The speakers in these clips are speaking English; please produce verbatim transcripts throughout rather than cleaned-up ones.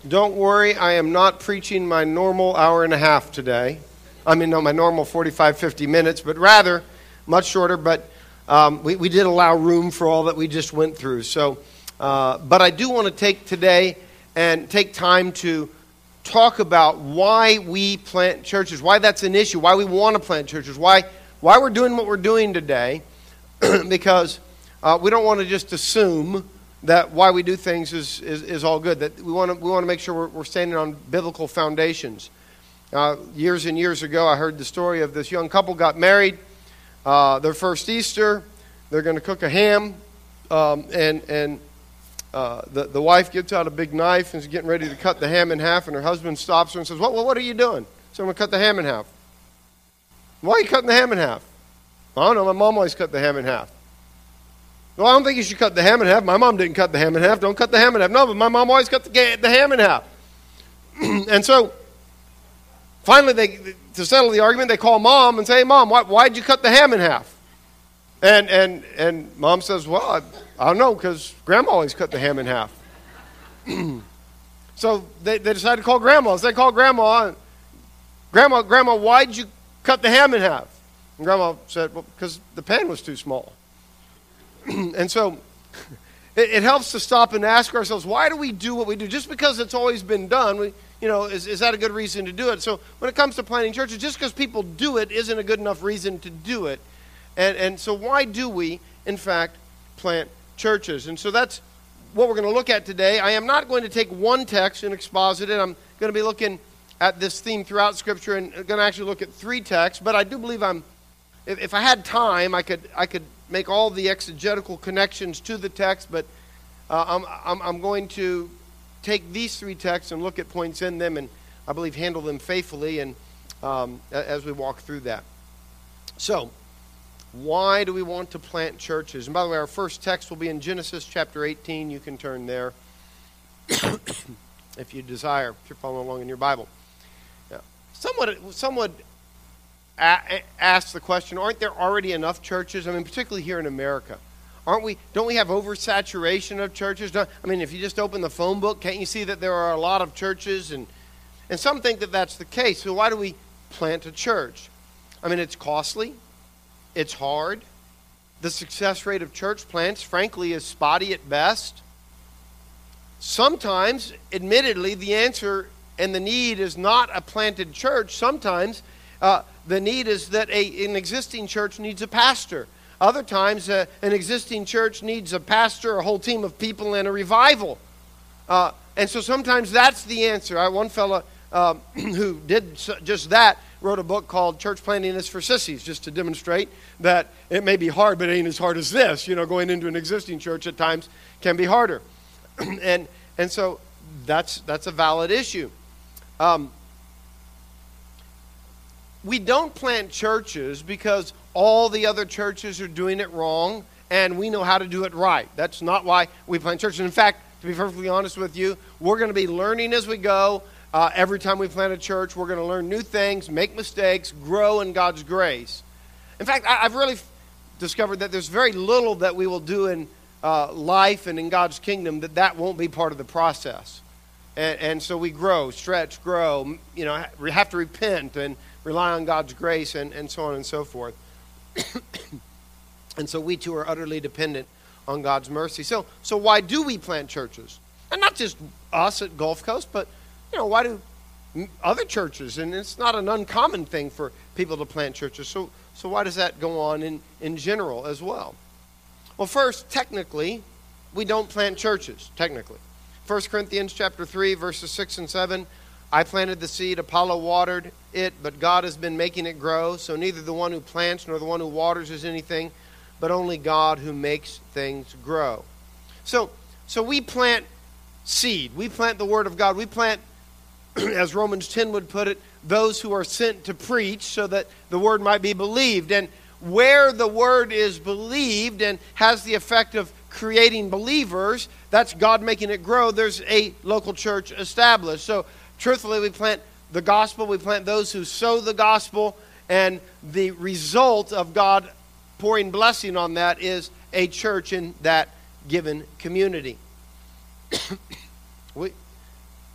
Don't worry, I am not preaching my normal hour and a half today. I mean, no, my normal forty-five, fifty minutes, but rather much shorter. But um, we, we did allow room for all that we just went through. So, uh, but I do want to take today and take time to talk about why we plant churches, why that's an issue, why we want to plant churches, why why we're doing what we're doing today, because uh, we don't want to just assume that why we do things is, is, is all good. That we want to we want to make sure we're, we're standing on biblical foundations. Uh, years and years ago, I heard the story of this young couple got married. Uh, their first Easter, they're going to cook a ham, um, and and uh, the the wife gets out a big knife and is getting ready to cut the ham in half, and her husband stops her and says, "What what, what are you doing?" So I'm going to cut the ham in half. Why are you cutting the ham in half? I don't know. My mom always cut the ham in half. Well, I don't think you should cut the ham in half. My mom didn't cut the ham in half. Don't cut the ham in half. No, but my mom always cut the, the ham in half. And so, finally, they to settle the argument, they call mom and say, "Hey, Mom, why, why'd you cut the ham in half?" And and and mom says, "Well, I, I don't know, because Grandma always cut the ham in half." So they, they decided to call Grandma. So they called Grandma. And, Grandma, Grandma, why'd you cut the ham in half? And Grandma said, "Well, because the pan was too small." And so it, it helps to stop and ask ourselves, why do we do what we do? Just because it's always been done, we, you know, is, is that a good reason to do it? So when it comes to planting churches, just because people do it isn't a good enough reason to do it. And, and so why do we, in fact, plant churches? And so that's what we're going to look at today. I am not going to take one text and exposit it. I'm going to be looking at this theme throughout Scripture and going to actually look at three texts. But I do believe I'm, if, if I had time, I could I could make all the exegetical connections to the text, but uh, I'm, I'm, I'm going to take these three texts and look at points in them, and I believe handle them faithfully and um, as we walk through that. So, why do we want to plant churches? And by the way, our first text will be in Genesis chapter eighteen. You can turn there if you desire, if you're following along in your Bible. Now, somewhat, somewhat A- ask the question, aren't there already enough churches? I mean, particularly here in America. Aren't we, don't we have oversaturation of churches? Don't, I mean, if you just open the phone book, can't you see that there are a lot of churches? And, and some think that that's the case. So why do we plant a church? I mean, it's costly. It's hard. The success rate of church plants, frankly, is spotty at best. Sometimes, admittedly, the answer and the need is not a planted church. Sometimes, uh, the need is that a, an existing church needs a pastor. Other times, uh, an existing church needs a pastor, a whole team of people, and a revival. Uh, and so sometimes that's the answer. I, one fellow uh, who did just that wrote a book called Church Planting is for Sissies, just to demonstrate that it may be hard, but it ain't as hard as this. You know, going into an existing church at times can be harder. and and so that's that's a valid issue. Um We don't plant churches because all the other churches are doing it wrong and we know how to do it right. That's not why we plant churches. In fact, to be perfectly honest with you, we're going to be learning as we go. Uh, every time we plant a church, we're going to learn new things, make mistakes, grow in God's grace. In fact, I, I've really f- discovered that there's very little that we will do in uh, life and in God's kingdom that that won't be part of the process. And, and so we grow, stretch, grow, you know, we have to repent and rely on God's grace, and, and so on and so forth. And so we too are utterly dependent on God's mercy. So so why do we plant churches? And not just us at Gulf Coast, but, you know, why do other churches? And it's not an uncommon thing for people to plant churches. So so why does that go on in, in general as well? Well, first, technically, we don't plant churches, technically. First Corinthians chapter three, verses six and seven, I planted the seed, Apollo watered it, but God has been making it grow. So neither the one who plants nor the one who waters is anything, but only God who makes things grow. So, so we plant seed. We plant the Word of God. We plant, as Romans ten would put it, those who are sent to preach so that the Word might be believed. And where the Word is believed and has the effect of creating believers, that's God making it grow, there's a local church established. So truthfully, we plant the gospel, we plant those who sow the gospel, and the result of God pouring blessing on that is a church in that given community. we,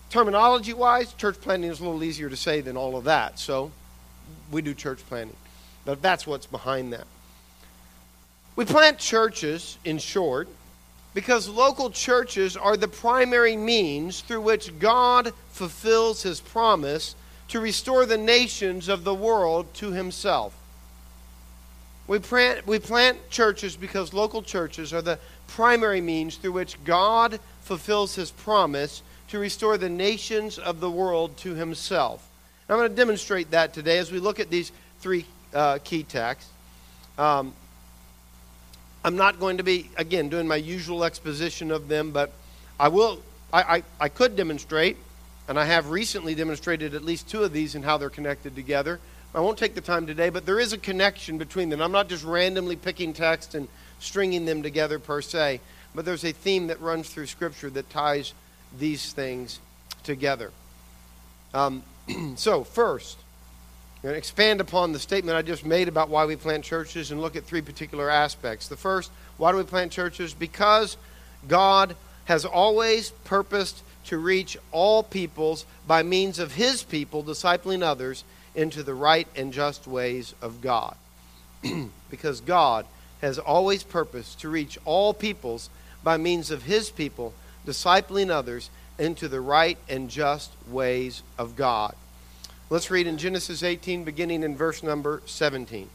terminology-wise, church planting is a little easier to say than all of that. So we do church planting. But that's what's behind that. We plant churches, in short, because local churches are the primary means through which God fulfills his promise to restore the nations of the world to himself. We plant, we plant churches because local churches are the primary means through which God fulfills his promise to restore the nations of the world to himself. And I'm going to demonstrate that today as we look at these three uh, key texts. Um, I'm not going to be, again, doing my usual exposition of them, but I will. I, I, I could demonstrate, and I have recently demonstrated at least two of these and how they're connected together. I won't take the time today, but there is a connection between them. I'm not just randomly picking text and stringing them together per se, but there's a theme that runs through Scripture that ties these things together. Um, so, first, I'm going to expand upon the statement I just made about why we plant churches and look at three particular aspects. The first, why do we plant churches? Because God has always purposed to reach all peoples by means of his people, discipling others into the right and just ways of God. Because God has always purposed to reach all peoples by means of his people, discipling others into the right and just ways of God. Let's read in Genesis eighteen, beginning in verse number seventeen.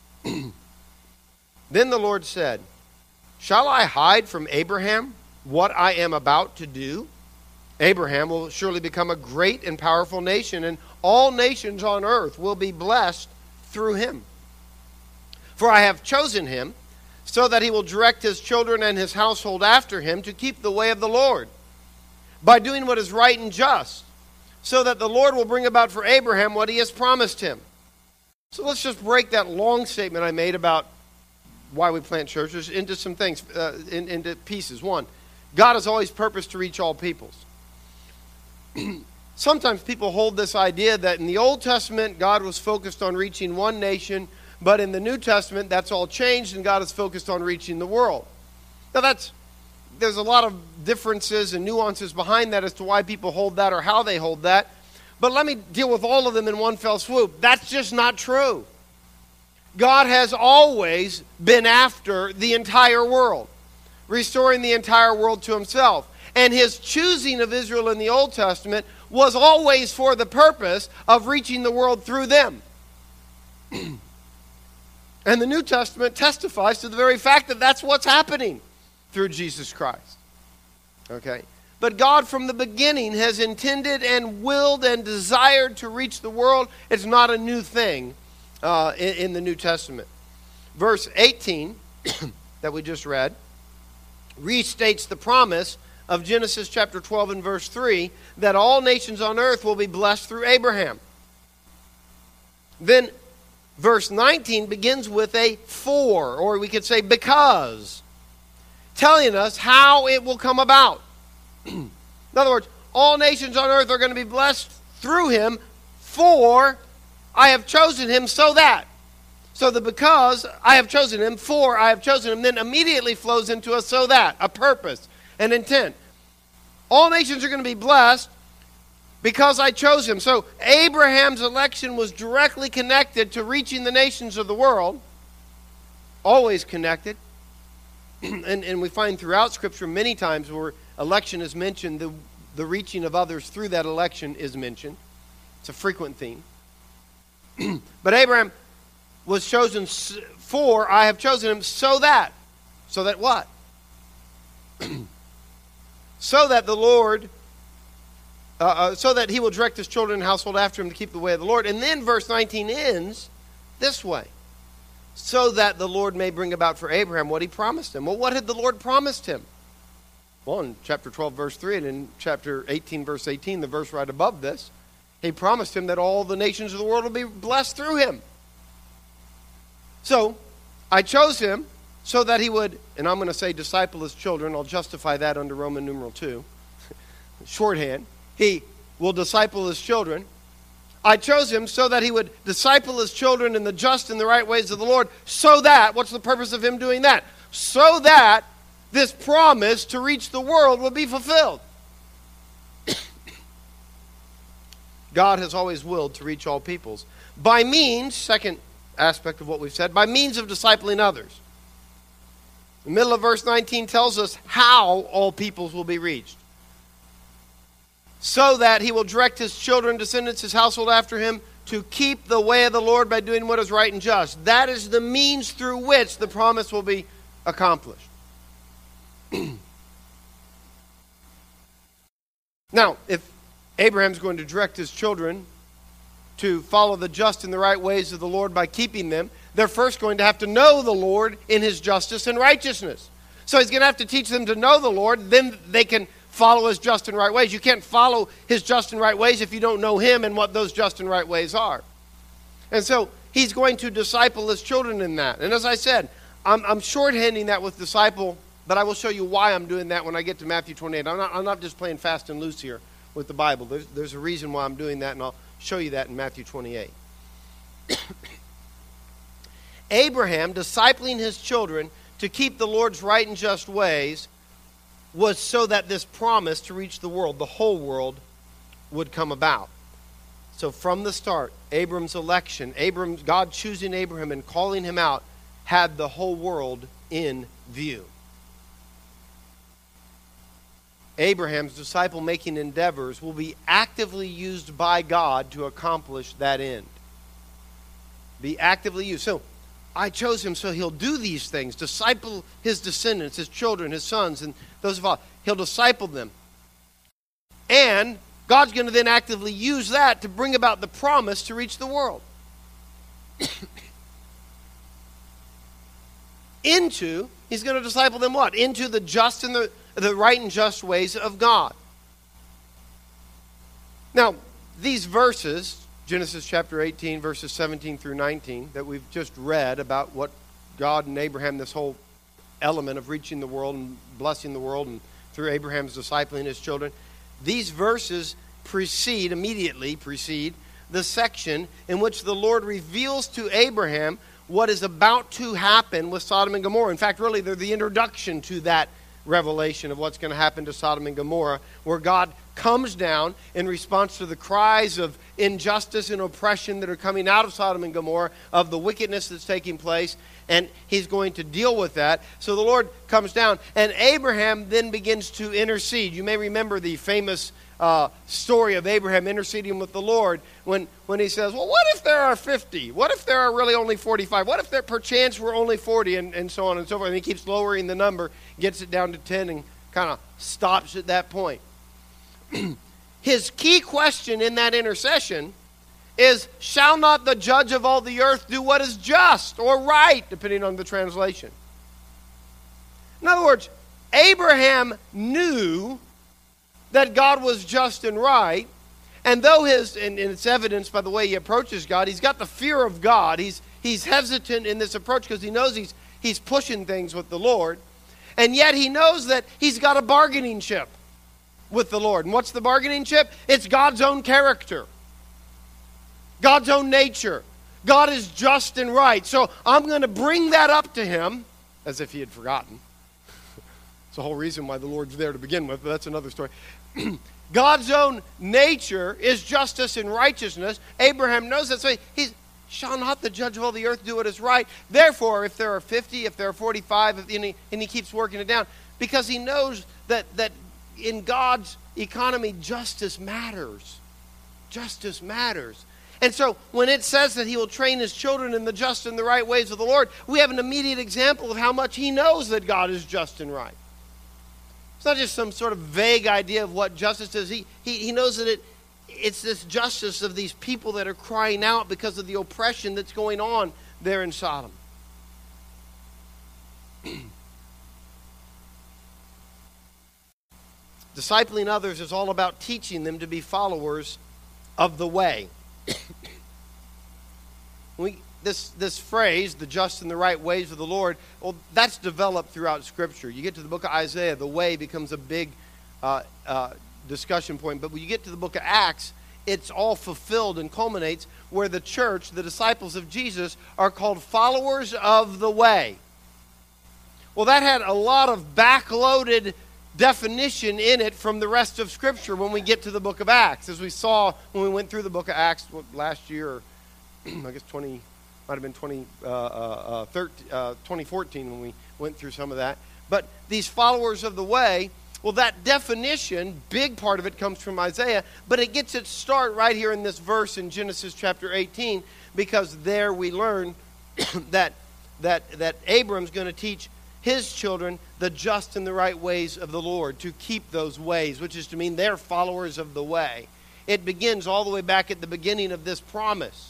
Then the Lord said, "Shall I hide from Abraham what I am about to do? Abraham will surely become a great and powerful nation, and all nations on earth will be blessed through him. For I have chosen him, so that he will direct his children and his household after him to keep the way of the Lord, by doing what is right and just, so that the Lord will bring about for Abraham what he has promised him." So let's just break that long statement I made about why we plant churches into some things, uh, in, into pieces. One, God has always purposed to reach all peoples. Sometimes people hold this idea that in the Old Testament, God was focused on reaching one nation, but in the New Testament, that's all changed, and God is focused on reaching the world. Now, that's there's a lot of differences and nuances behind that as to why people hold that or how they hold that. But let me deal with all of them in one fell swoop. That's just not true. God has always been after the entire world, restoring the entire world to himself. And his choosing of Israel in the Old Testament was always for the purpose of reaching the world through them. And the New Testament testifies to the very fact that that's what's happening through Jesus Christ. Okay? But God from the beginning has intended and willed and desired to reach the world. It's not a new thing uh, in, in the New Testament. Verse eighteen that we just read restates the promise of Genesis chapter twelve and verse three, that all nations on earth will be blessed through Abraham. Then verse nineteen begins with a for, or we could say because, telling us how it will come about. In other words, all nations on earth are going to be blessed through him, for I have chosen him so that. So the because I have chosen him, for I have chosen him, then immediately flows into a so that, a purpose, an intent. All nations are going to be blessed because I chose him. So Abraham's election was directly connected to reaching the nations of the world, always connected. and, and we find throughout Scripture many times where election is mentioned, the, the reaching of others through that election is mentioned. It's a frequent theme. But Abraham was chosen for, I have chosen him so that. So that what? So that the Lord, uh, uh, so that he will direct his children and household after him to keep the way of the Lord. And then verse nineteen ends this way. So that the Lord may bring about for Abraham what he promised him. Well, what had the Lord promised him? Well, in chapter twelve, verse three, and in chapter eighteen, verse eighteen, the verse right above this, he promised him that all the nations of the world will be blessed through him. So, I chose him so that he would, and I'm going to say disciple his children. I'll justify that under Roman numeral two. Shorthand. He will disciple his children. I chose him so that he would disciple his children in the just and the right ways of the Lord, so that, what's the purpose of him doing that? So that this promise to reach the world will be fulfilled. God has always willed to reach all peoples. By means, second aspect of what we've said, by means of discipling others. The middle of verse nineteen tells us how all peoples will be reached. So that he will direct his children, descendants, his household after him, to keep the way of the Lord by doing what is right and just. That is the means through which the promise will be accomplished. Now, if Abraham's going to direct his children to follow the just and the right ways of the Lord by keeping them, they're first going to have to know the Lord in his justice and righteousness. So he's going to have to teach them to know the Lord, then they can follow his just and right ways. You can't follow his just and right ways if you don't know him and what those just and right ways are. And so he's going to disciple his children in that. And as I said, I'm, I'm shorthanding that with disciple, but I will show you why I'm doing that when I get to Matthew twenty-eight. I'm not, I'm not just playing fast and loose here with the Bible. There's, there's a reason why I'm doing that, and I'll show you that in Matthew twenty-eight. Abraham, discipling his children to keep the Lord's right and just ways, was so that this promise to reach the world, the whole world, would come about. So from the start, Abram's election, Abram, God choosing Abraham and calling him out, had the whole world in view. Abraham's disciple-making endeavors will be actively used by God to accomplish that end. Be actively used. So, I chose him so he'll do these things, disciple his descendants, his children, his sons, and those of all. He'll disciple them. And God's going to then actively use that to bring about the promise to reach the world. Into, he's going to disciple them what? Into the just and the, the right and just ways of God. Now, these verses, Genesis chapter eighteen, verses seventeen through nineteen, that we've just read about what God and Abraham, this whole element of reaching the world and blessing the world, and through Abraham's discipling his children, these verses precede, immediately precede, the section in which the Lord reveals to Abraham what is about to happen with Sodom and Gomorrah. In fact, really, they're the introduction to that revelation of what's going to happen to Sodom and Gomorrah, where God comes down in response to the cries of injustice and oppression that are coming out of Sodom and Gomorrah, of the wickedness that's taking place, and he's going to deal with that. So the Lord comes down, and Abraham then begins to intercede. You may remember the famous uh, story of Abraham interceding with the Lord when, when he says, well, what if there are fifty? What if there are really only forty-five? What if there perchance were only forty? And, and so on and so forth. And he keeps lowering the number, gets it down to ten, and kind of stops at that point. His key question in that intercession is, shall not the judge of all the earth do what is just or right, depending on the translation? In other words, Abraham knew that God was just and right, and though his, and, and it's evidenced by the way he approaches God, he's got the fear of God. He's, he's hesitant in this approach because he knows he's, he's pushing things with the Lord, and yet he knows that he's got a bargaining chip with the Lord. And what's the bargaining chip? It's God's own character, God's own nature. God is just and right. So I'm going to bring that up to him as if he had forgotten. It's the whole reason why the Lord's there to begin with, but that's another story. God's own nature is justice and righteousness. Abraham knows that. So he's, shall not the judge of all the earth do what is right? Therefore, if there are fifty, if there are forty-five, and he, and he keeps working it down, because he knows that, that in God's economy, justice matters. Justice matters. And so when it says that he will train his children in the just and the right ways of the Lord, we have an immediate example of how much he knows that God is just and right. It's not just some sort of vague idea of what justice is. He, he, he knows that it, it's this justice of these people that are crying out because of the oppression that's going on there in Sodom. Discipling others is all about teaching them to be followers of the way. we, this, this phrase, the just and the right ways of the Lord, well, that's developed throughout Scripture. You get to the book of Isaiah, the way becomes a big uh, uh, discussion point. But when you get to the book of Acts, it's all fulfilled and culminates where the church, the disciples of Jesus, are called followers of the way. Well, that had a lot of backloaded definition in it from the rest of Scripture when we get to the book of Acts. As we saw when we went through the book of Acts last year, or I guess twenty, might have been twenty, uh, uh, thirteen, uh, twenty fourteen when we went through some of that. But these followers of the way, well, that definition, big part of it comes from Isaiah, but it gets its start right here in this verse in Genesis chapter eighteen, because there we learn that that that Abram's going to teach his children the just and the right ways of the Lord, to keep those ways, which is to mean they're followers of the way. It begins all the way back at the beginning of this promise.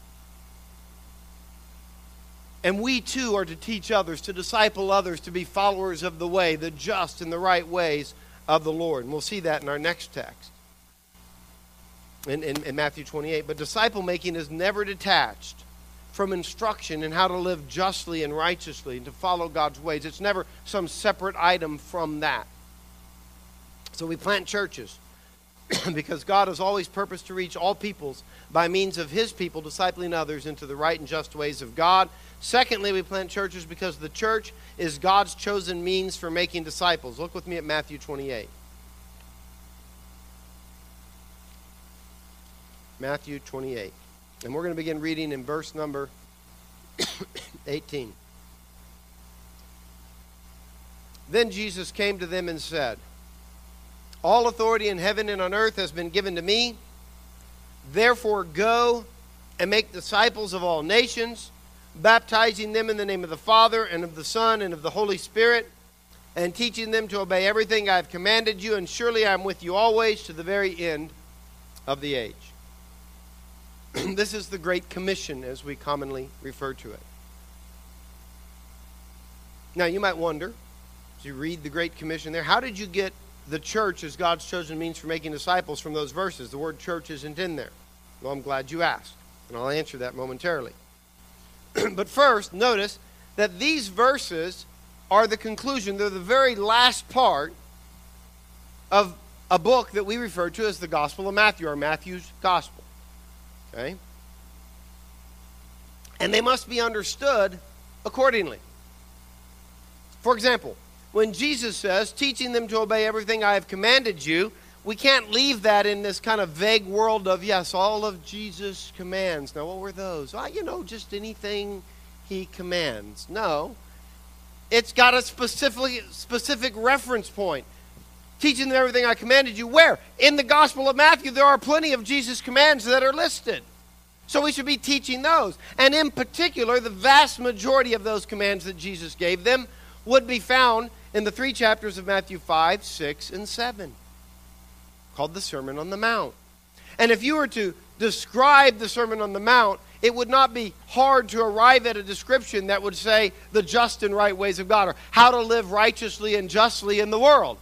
And we too are to teach others, to disciple others, to be followers of the way, the just and the right ways of the Lord. And we'll see that in our next text, in, in, in Matthew twenty-eight. But disciple making is never detached from instruction in how to live justly and righteously and to follow God's ways. It's never some separate item from that. So we plant churches because God has always purposed to reach all peoples by means of his people, discipling others into the right and just ways of God. Secondly, we plant churches because the church is God's chosen means for making disciples. Look with me at Matthew twenty-eight. Matthew twenty-eight. And we're going to begin reading in verse number eighteen. Then Jesus came to them and said, all authority in heaven and on earth has been given to me. Therefore go and make disciples of all nations, baptizing them in the name of the Father and of the Son and of the Holy Spirit, and teaching them to obey everything I have commanded you. And surely I am with you always to the very end of the age. This is the Great Commission, as we commonly refer to it. Now, you might wonder, as you read the Great Commission there, how did you get the church as God's chosen means for making disciples from those verses? The word church isn't in there. Well, I'm glad you asked, and I'll answer that momentarily. But first, notice that these verses are the conclusion. They're the very last part of a book that we refer to as the Gospel of Matthew, or Matthew's Gospel. Okay? And they must be understood accordingly. For example, when Jesus says, teaching them to obey everything I have commanded you, we can't leave that in this kind of vague world of, yes, all of Jesus' commands. Now, what were those? Well, you know, just anything he commands. No. It's got a specific, specific reference point. Teaching them everything I commanded you. Where? In the Gospel of Matthew, there are plenty of Jesus' commands that are listed. So we should be teaching those. And in particular, the vast majority of those commands that Jesus gave them would be found in the three chapters of Matthew five, six, and seven, called the Sermon on the Mount. And if you were to describe the Sermon on the Mount, it would not be hard to arrive at a description that would say the just and right ways of God, or how to live righteously and justly in the world.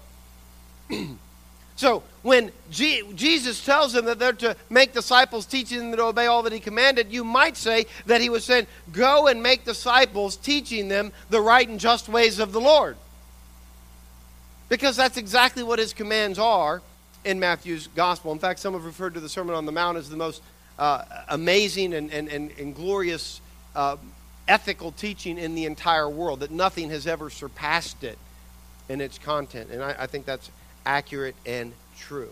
So when G- Jesus tells them that they're to make disciples, teaching them to obey all that he commanded, you might say that he was saying, go and make disciples, teaching them the right and just ways of the Lord. Because that's exactly what his commands are in Matthew's Gospel. In fact, some have referred to the Sermon on the Mount as the most uh, amazing and, and, and, and glorious uh, ethical teaching in the entire world, that nothing has ever surpassed it in its content. And I, I think that's accurate and true.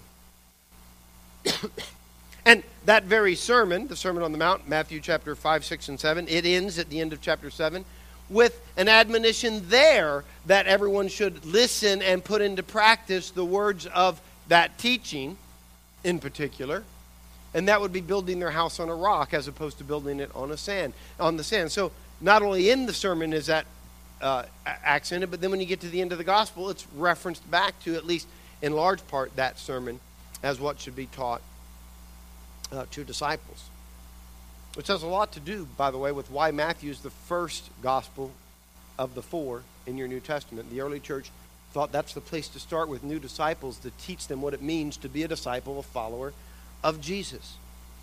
And that very sermon, the Sermon on the Mount, Matthew chapter five, six, and seven, it ends at the end of chapter seven with an admonition there that everyone should listen and put into practice the words of that teaching in particular. And that would be building their house on a rock as opposed to building it on a sand, on the sand. So not only in the sermon is that uh, accented, but then when you get to the end of the gospel, it's referenced back to, at least in large part, that sermon as what should be taught uh, to disciples. Which has a lot to do, by the way, with why Matthew is the first gospel of the four in your New Testament. The early church thought that's the place to start with new disciples, to teach them what it means to be a disciple, a follower of Jesus.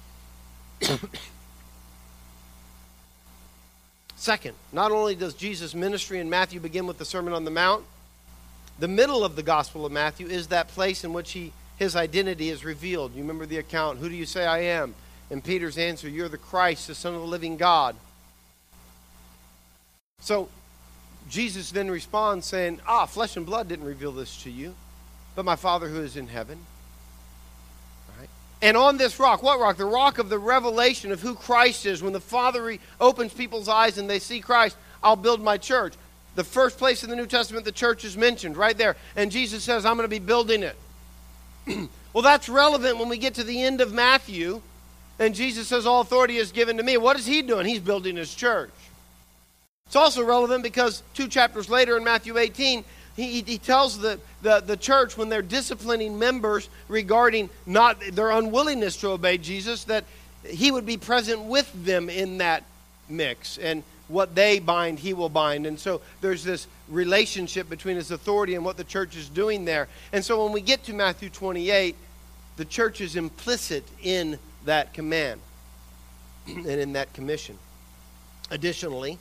Second, not only does Jesus' ministry in Matthew begin with the Sermon on the Mount, the middle of the Gospel of Matthew is that place in which he, his identity is revealed. You remember the account, who do you say I am? And Peter's answer, you're the Christ, the Son of the living God. So, Jesus then responds saying, ah, flesh and blood didn't reveal this to you, but my Father who is in heaven. Right? And on this rock, what rock? The rock of the revelation of who Christ is. When the Father re- opens people's eyes and they see Christ, I'll build my church. The first place in the New Testament the church is mentioned, right there. And Jesus says, I'm going to be building it. Well, that's relevant when we get to the end of Matthew, and Jesus says, all authority is given to me. What is he doing? He's building his church. It's also relevant because two chapters later in Matthew eighteen, he, he tells the, the, the church when they're disciplining members regarding not their unwillingness to obey Jesus, that he would be present with them in that mix. And what they bind, he will bind. And so there's this relationship between his authority and what the church is doing there. And so when we get to Matthew twenty-eight, the church is implicit in that command and in that commission. Additionally,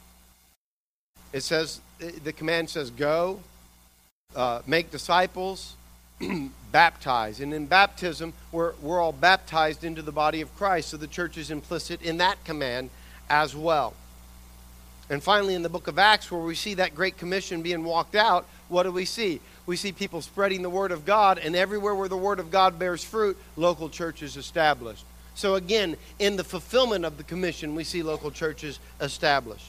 it says, the command says, go, uh, make disciples, baptize. And in baptism, we're, we're all baptized into the body of Christ. So the church is implicit in that command as well. And finally, in the book of Acts, where we see that great commission being walked out, what do we see? We see people spreading the word of God, and everywhere where the word of God bears fruit, local churches established. So again, in the fulfillment of the commission, we see local churches established.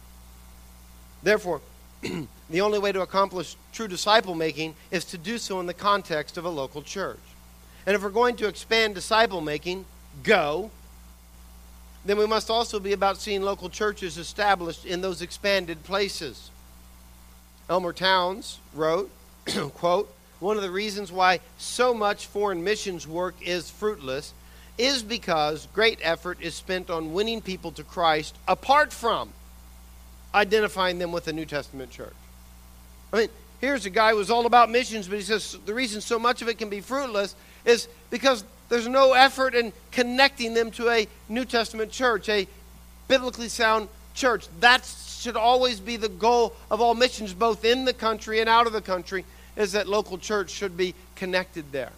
Therefore, the only way to accomplish true disciple making is to do so in the context of a local church. And if we're going to expand disciple making, go, then we must also be about seeing local churches established in those expanded places. Elmer Towns wrote, quote, one of the reasons why so much foreign missions work is fruitless is because great effort is spent on winning people to Christ apart from identifying them with the New Testament church. I mean, here's a guy who was all about missions, but he says the reason so much of it can be fruitless is because there's no effort in connecting them to a New Testament church, a biblically sound church. That should always be the goal of all missions, both in the country and out of the country, is that local church should be connected there.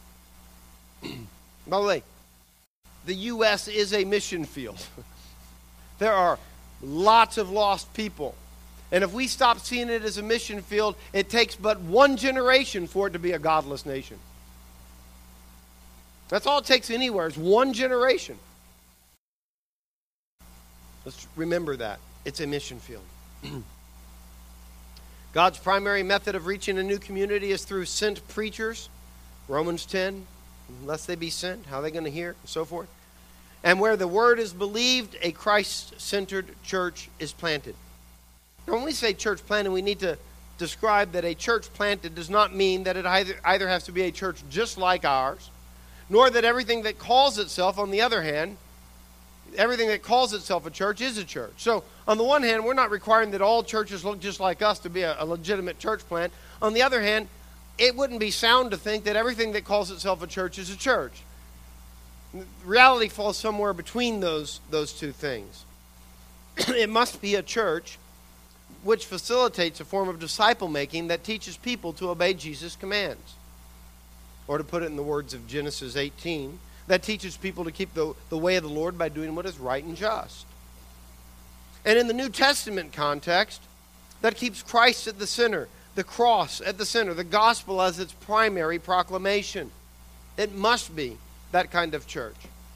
By the way, the U S is a mission field. There are lots of lost people. And if we stop seeing it as a mission field, it takes but one generation for it to be a godless nation. That's all it takes anywhere, is one generation. Let's remember that. It's a mission field. God's primary method of reaching a new community is through sent preachers. Romans ten, unless they be sent, how are they going to hear? And so forth. And where the word is believed, a Christ-centered church is planted. Now, when we say church planted, we need to describe that a church planted does not mean that it either, either has to be a church just like ours, nor that everything that calls itself, on the other hand, everything that calls itself a church is a church. So, on the one hand, we're not requiring that all churches look just like us to be a, a legitimate church plant. On the other hand, it wouldn't be sound to think that everything that calls itself a church is a church. Reality falls somewhere between those, those two things. It must be a church which facilitates a form of disciple making that teaches people to obey Jesus' commands. Or to put it in the words of Genesis eighteen, that teaches people to keep the, the way of the Lord by doing what is right and just. And in the New Testament context, that keeps Christ at the center, the cross at the center, the gospel as its primary proclamation. It must be that kind of church.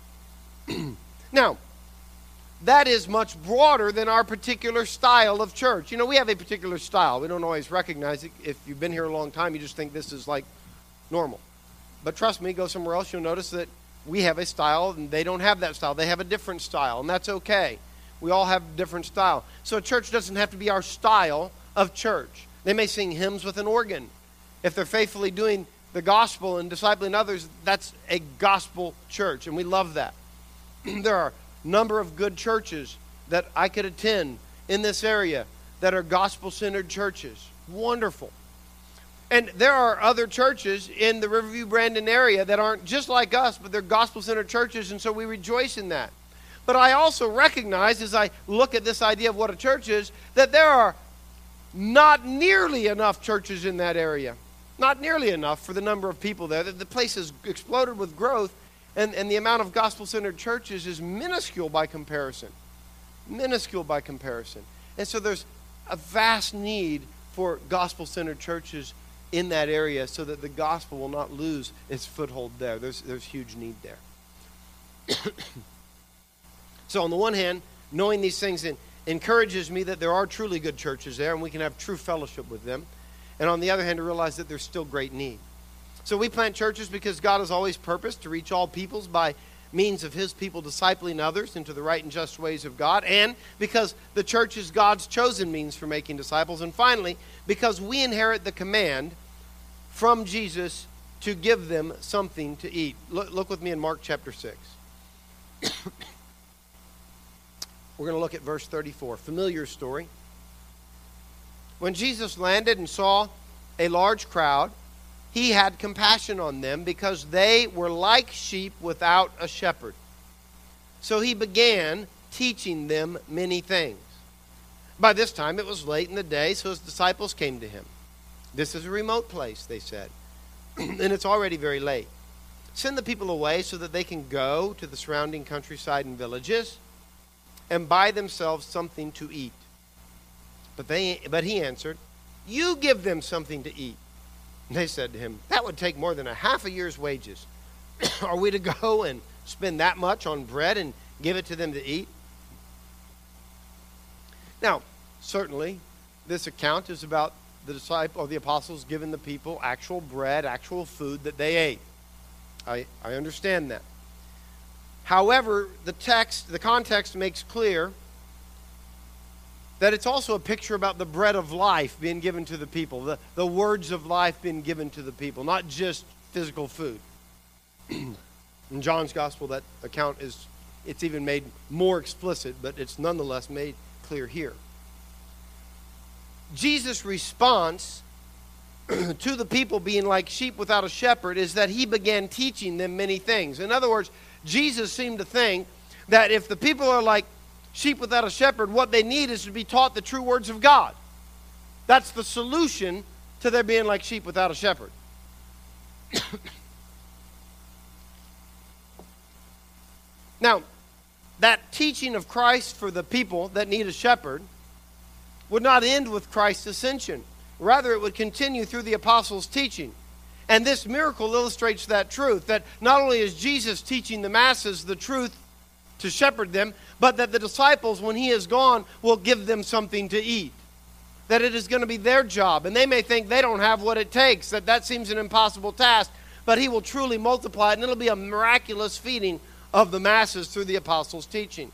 Now, that is much broader than our particular style of church. You know, we have a particular style. We don't always recognize it. If you've been here a long time, you just think this is like normal. But trust me, go somewhere else, you'll notice that we have a style and they don't have that style. They have a different style, and that's okay. We all have a different style. So a church doesn't have to be our style of church. They may sing hymns with an organ. If they're faithfully doing the gospel and discipling others, that's a gospel church, and we love that. There are a number of good churches that I could attend in this area that are gospel-centered churches. Wonderful. And there are other churches in the Riverview, Brandon area that aren't just like us, but they're gospel-centered churches, and so we rejoice in that. But I also recognize, as I look at this idea of what a church is, that there are not nearly enough churches in that area. Not nearly enough for the number of people there. The place has exploded with growth, and, and the amount of gospel-centered churches is minuscule by comparison. Minuscule by comparison. And so there's a vast need for gospel-centered churches in that area so that the gospel will not lose its foothold there. There's, there's huge need there. So on the one hand, knowing these things in, encourages me that there are truly good churches there and we can have true fellowship with them. And on the other hand, to realize that there's still great need. So we plant churches because God has always purposed to reach all peoples by means of his people discipling others into the right and just ways of God, and because the church is God's chosen means for making disciples, and finally, because we inherit the command from Jesus to give them something to eat. Look, look with me in Mark chapter six. We're going to look at verse thirty-four, familiar story. When Jesus landed and saw a large crowd, he had compassion on them because they were like sheep without a shepherd. So he began teaching them many things. By this time it was late in the day, so his disciples came to him. This is a remote place, they said, and it's already very late. Send the people away so that they can go to the surrounding countryside and villages and buy themselves something to eat. But they, but he answered, you give them something to eat. And they said to him, that would take more than a half a year's wages. Are we to go and spend that much on bread and give it to them to eat? Now, certainly, this account is about the disciple or the apostles giving the people actual bread, actual food that they ate. I, I understand that. However, the text, the context makes clear that it's also a picture about the bread of life being given to the people, the, the words of life being given to the people, not just physical food. In John's gospel, that account is, it's even made more explicit, but it's nonetheless made clear here. Jesus' response to the people being like sheep without a shepherd is that he began teaching them many things. In other words, Jesus seemed to think that if the people are like sheep without a shepherd, what they need is to be taught the true words of God. That's the solution to their being like sheep without a shepherd. Now, that teaching of Christ for the people that need a shepherd would not end with Christ's ascension. Rather, it would continue through the apostles' teaching. And this miracle illustrates that truth, that not only is Jesus teaching the masses the truth to shepherd them, but that the disciples, when he is gone, will give them something to eat. That it is going to be their job. And they may think they don't have what it takes, that that seems an impossible task, but he will truly multiply it, and it'll be a miraculous feeding of the masses through the apostles' teaching.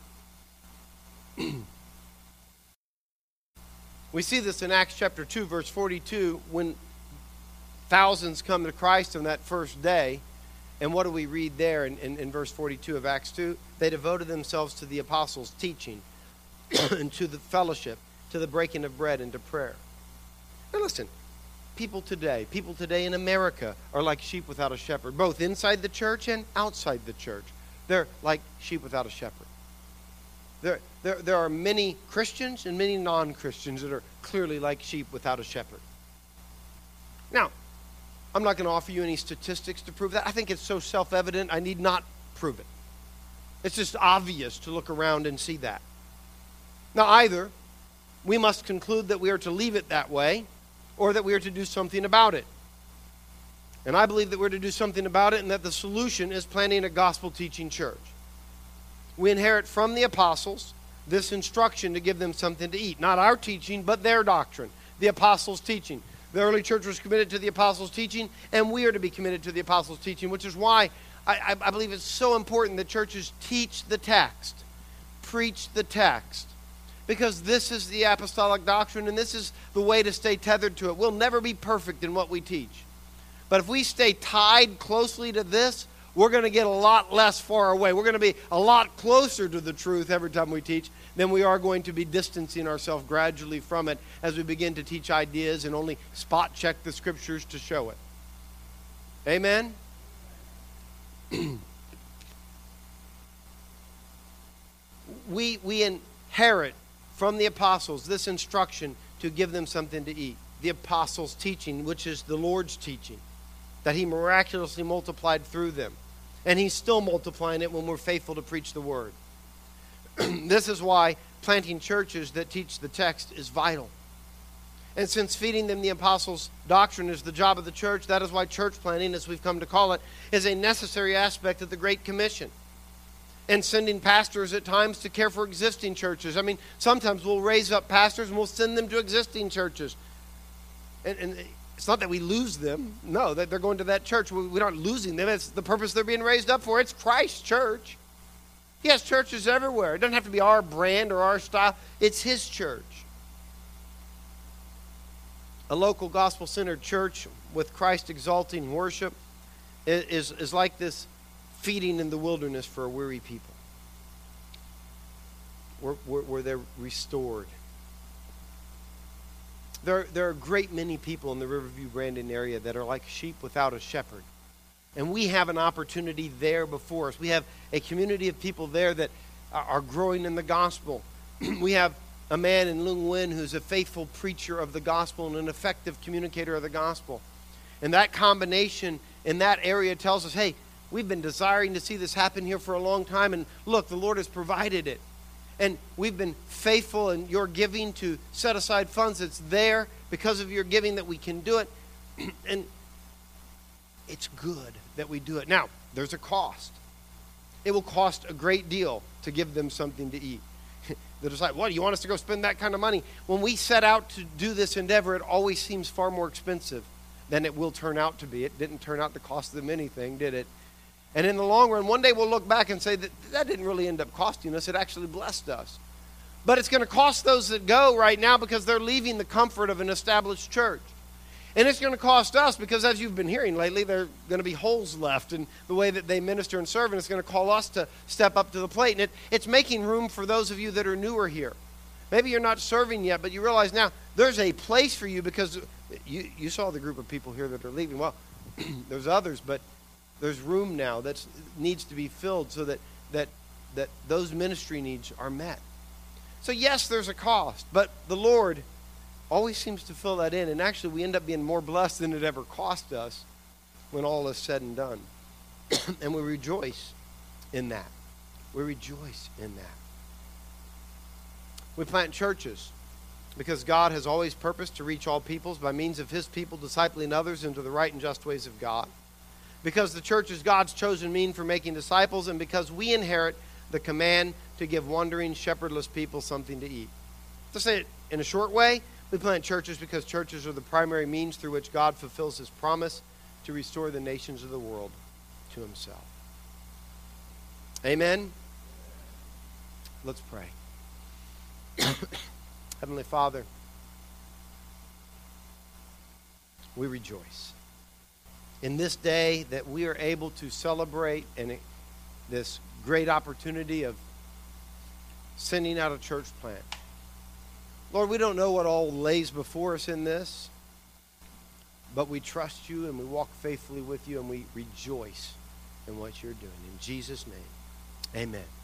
We see this in Acts chapter two, verse forty-two, when thousands come to Christ on that first day. And what do we read there in, in, in verse forty-two of Acts two? They devoted themselves to the apostles' teaching and to the fellowship, to the breaking of bread and to prayer. Now listen, people today, people today in America are like sheep without a shepherd, both inside the church and outside the church. They're like sheep without a shepherd. There, there, there are many Christians and many non-Christians that are clearly like sheep without a shepherd. Now, I'm not going to offer you any statistics to prove that. I think it's so self-evident I need not prove it. It's just obvious to look around and see that. Now, either we must conclude that we are to leave it that way or that we are to do something about it. And I believe that we're to do something about it and that the solution is planting a gospel-teaching church. We inherit from the apostles this instruction to give them something to eat. Not our teaching, but their doctrine, the apostles' teaching. The early church was committed to the apostles' teaching, and we are to be committed to the apostles' teaching, which is why I, I believe it's so important that churches teach the text, preach the text, because this is the apostolic doctrine, and this is the way to stay tethered to it. We'll never be perfect in what we teach. But if we stay tied closely to this, we're going to get a lot less far away. We're going to be a lot closer to the truth every time we teach than we are going to be distancing ourselves gradually from it as we begin to teach ideas and only spot check the scriptures to show it. Amen? we, we inherit from the apostles this instruction to give them something to eat. The apostles' teaching, which is the Lord's teaching, that he miraculously multiplied through them. And he's still multiplying it when we're faithful to preach the word. This is why planting churches that teach the text is vital. And since feeding them the apostles' doctrine is the job of the church, that is why church planting, as we've come to call it, is a necessary aspect of the Great Commission. And sending pastors at times to care for existing churches. I mean, sometimes we'll raise up pastors and we'll send them to existing churches. And, and it's not that we lose them. No, that they're going to that church. We, we aren't losing them. It's the purpose they're being raised up for. It's Christ's church. He has churches everywhere. It doesn't have to be our brand or our style. It's His church. A local gospel-centered church with Christ-exalting worship is, is like this feeding in the wilderness for a weary people, where, where, where they're restored. There, there are a great many people in the Riverview, Brandon area that are like sheep without a shepherd. And we have an opportunity there before us. We have a community of people there that are growing in the gospel. We have a man in Lung Wen who's a faithful preacher of the gospel and an effective communicator of the gospel. And that combination in that area tells us, hey, we've been desiring to see this happen here for a long time, and look, the Lord has provided it. And we've been faithful in your giving to set aside funds. It's there because of your giving that we can do it. And it's good that we do it. Now, there's a cost. It will cost a great deal to give them something to eat. They're just like, what, you want us to go spend that kind of money? When we set out to do this endeavor, it always seems far more expensive than it will turn out to be. It didn't turn out to cost them anything, did it? And in the long run, one day we'll look back and say that that didn't really end up costing us. It actually blessed us. But it's going to cost those that go right now because they're leaving the comfort of an established church. And it's going to cost us because, as you've been hearing lately, there are going to be holes left in the way that they minister and serve, and it's going to call us to step up to the plate. And it, it's making room for those of you that are newer here. Maybe you're not serving yet, but you realize now there's a place for you because you, you saw the group of people here that are leaving. Well, there's others, but there's room now that needs to be filled so that, that, that those ministry needs are met. So yes, there's a cost, but the Lord always seems to fill that in, and actually we end up being more blessed than it ever cost us when all is said and done. And we rejoice in that. We rejoice in that. We plant churches because God has always purposed to reach all peoples by means of His people discipling others into the right and just ways of God. Because the church is God's chosen mean for making disciples, and because we inherit the command to give wandering, shepherdless people something to eat. To say it in a short way, we plant churches because churches are the primary means through which God fulfills His promise to restore the nations of the world to Himself. Amen? Let's pray. Heavenly Father, we rejoice in this day that we are able to celebrate and this great opportunity of sending out a church plant. Lord, we don't know what all lays before us in this, but we trust You and we walk faithfully with You and we rejoice in what You're doing. In Jesus' name, amen.